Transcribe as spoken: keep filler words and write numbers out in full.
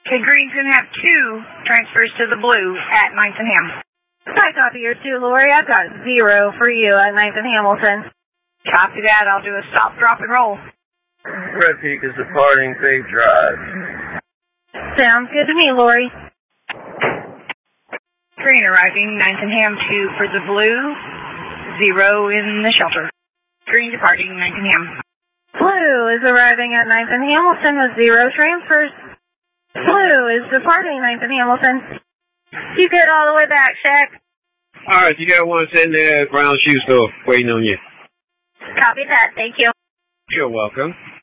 The green's going to have two transfers to the blue at ninth and Ham. I copy your two, Lori. I've got zero for you at ninth and Hamilton. Copy that. I'll do a stop, drop, and roll. Red Peak is departing Bay Drive. Sounds good to me, Lori. Green arriving, ninth and Ham, two for the blue, zero in the shelter. Green departing, ninth and Ham. Blue is arriving at ninth and Hamilton with zero transfers. Blue is departing ninth and Hamilton. You good all the way back, Shaq? All right, you got one sitting there at Brown Shoe Store waiting on you. Copy that. Thank you. You're welcome.